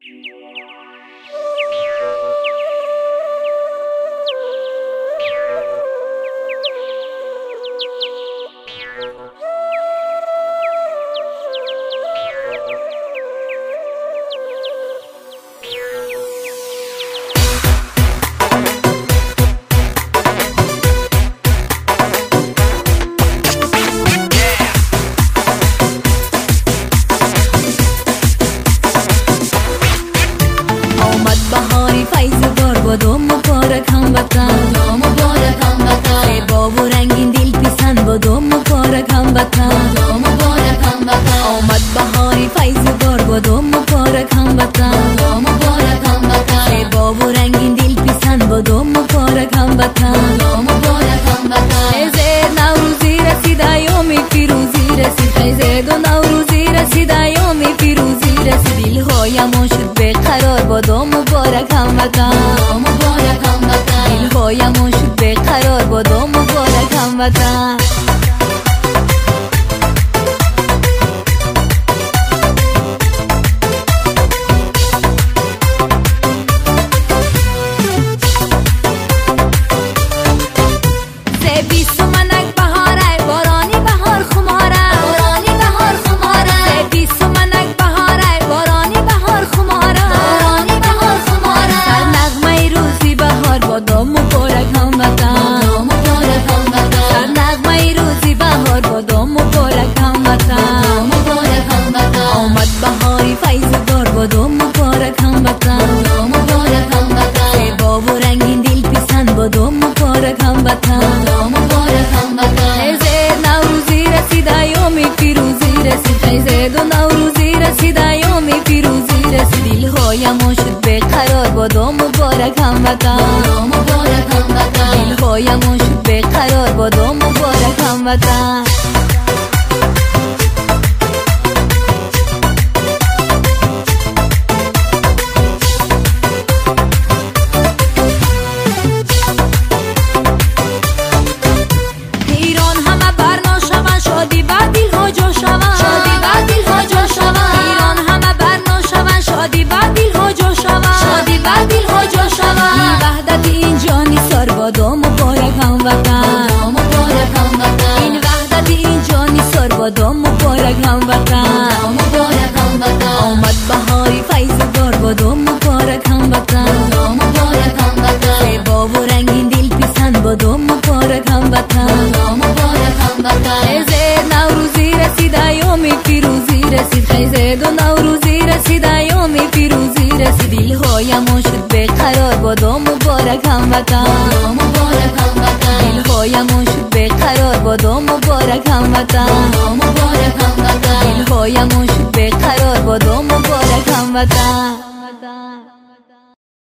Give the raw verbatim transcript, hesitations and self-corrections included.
بادام مبارک هموطن، بادام مبارک هموطن، زیبا و رنگین دل پسند بادام مبارک هموطن، بادام مبارک هموطن، آمد بهاری فیض بار بادام مبارک هموطن، بادام مبارک هموطن، زیبا و رنگین دل پسند بادام مبارک هموطن، بادام مبارک هموطن، خیزر نوروزی رسید ایام پیروزی رسید، خیزر و نوروزی رسید ایام پیروزی رسید، دلهایم شد به قرار بادام مبارک هموطن، دلهایم شد به قرار بادام مبارک هموطن. بادام مبارک هموطن، سر نغمه روزی بهار بادام مبارک هموطن، آمد بهاری فیض بار بادام مبارک هموطن، زیبا و رنگین دل پسند بادام مبارک هموطن، خیزر نوروزی رسید ایام پیروزی رسید، خیزر و نوروزی رسید ایام پیروزی رسید، دلهایم شد به قرار بادام مبارک هموطن، دلهایم شد به قرار بادام مبارک هموطن. ایران همه برنا شوند، شادی بر دلها جا شوند، شادی بر دلها جا شوند، ایران همه برنا شوند، شادی بر دلها جا شوند، شادی بر دلها جا شوند، این وحدت این جانی سار بادام مبارک هموطن، این وحدت این جانی سار بادام مبارک هموطن، آمد بهاری فیض بار بادام مبارک هموطن، زیبا و رنگین دل پسند بادام مبارک هموطن، خیزر نوروزی رسید ایام پیروزی رسید، خیزر و نوروزی رسید ایام پیروزی رسید، دلهایم شد به قرار بادام مبارک هموطن، دلهایم شد به قرار بادام مبارک هموطن، دلهایم شد به قرار بادام مبارک هموطن.